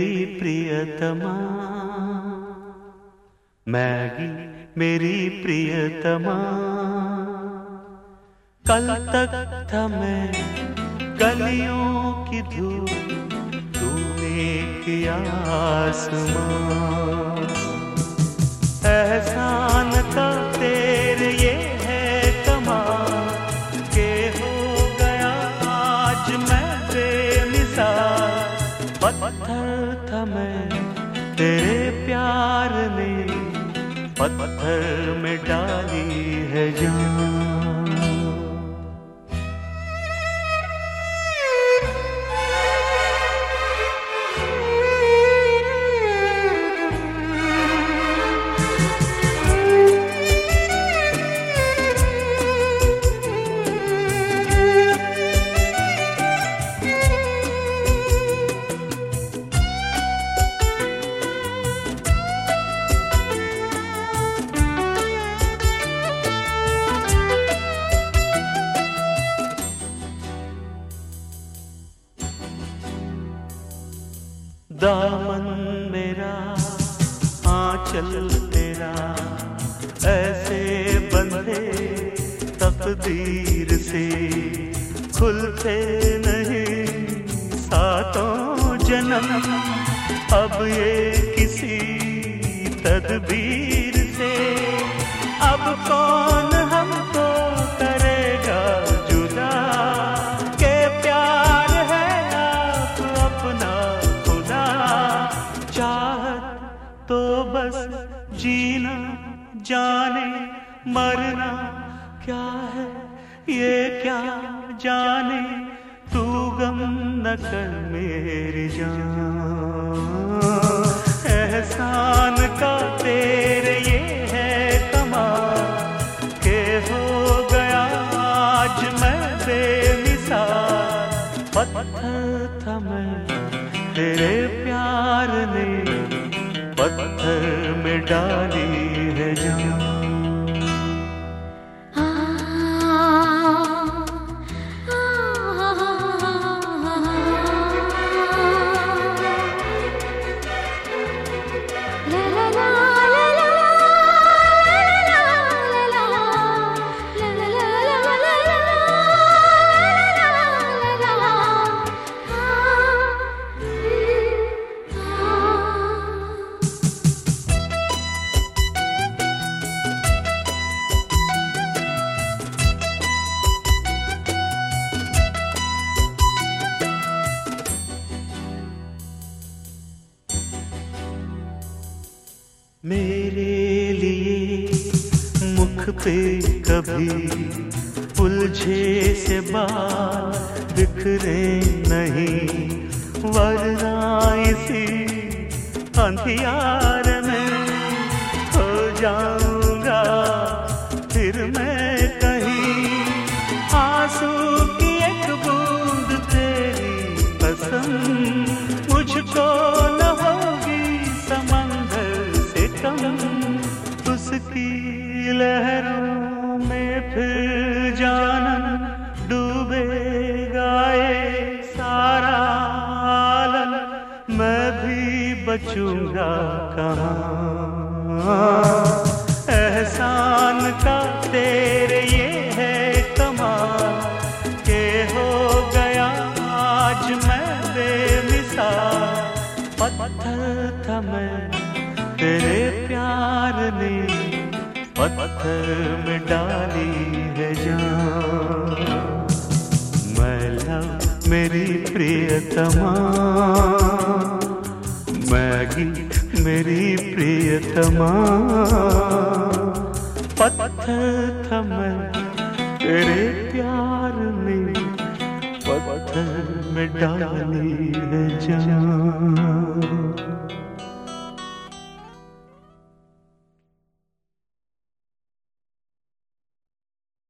मेरी प्रियतमा, मैगी मेरी प्रियतमा। कल तक था मैं गलियों की धूप, तूने किया आसमां। एहसान का तेरे ये है कमाल के हो गया आज मैं बेमिसाल। पत्थर था मैं तेरे प्यार ने, पत्थर में डाली है जान। दामन मेरा आंचल तेरा, ऐसे बंधे तकदीर से, खुलते नहीं सातों जन्म अब ये किसी तदबीर से। अब कौन हमको करेगा जुदा, के प्यार है आप अपना खुदा। चाहत तो बस जीना जाने, मरना क्या है ये क्या जाने। तू गम न कर मेरी जान, एहसान का तेरे ये है कमाल के हो गया आज मैं बेमिसाल। पत्थर था मैं तेरे प्यार ने, पत्थर में डाली है जान। मेरे लिए मुख पे कभी उलझे से बाल बिखरे नहीं, वरना इसी अंधियार में हो जाऊंगा फिर मैं कहीं। आंसू की एक बूंद तेरी पसंद मुझको न होगी समंदर कम, उसकी लहरों में फिर जानन डूबेगा ये सारा आलम। मैं भी बचूंगा कहाँ, एहसान का तेरे ये है कमाल के हो गया आज मैं बेमिसाल। पत्थर था मैं तेरे प्यार ने, पत्थर में डाली है जान। मैला मेरी प्रियतमा, मैगी मेरी प्रियतमा। पत्थर था मैं तेरे प्यार ने, पत्थर में डाली है जान।